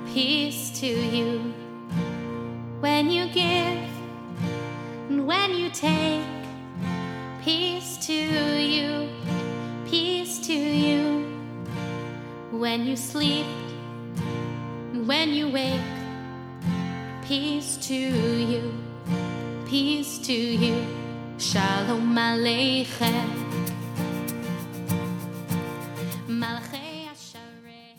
Peace to you. When you give and when you take, peace to you, peace to you. When you sleep and when you wake, peace to you, peace to you. Shalom Aleichem.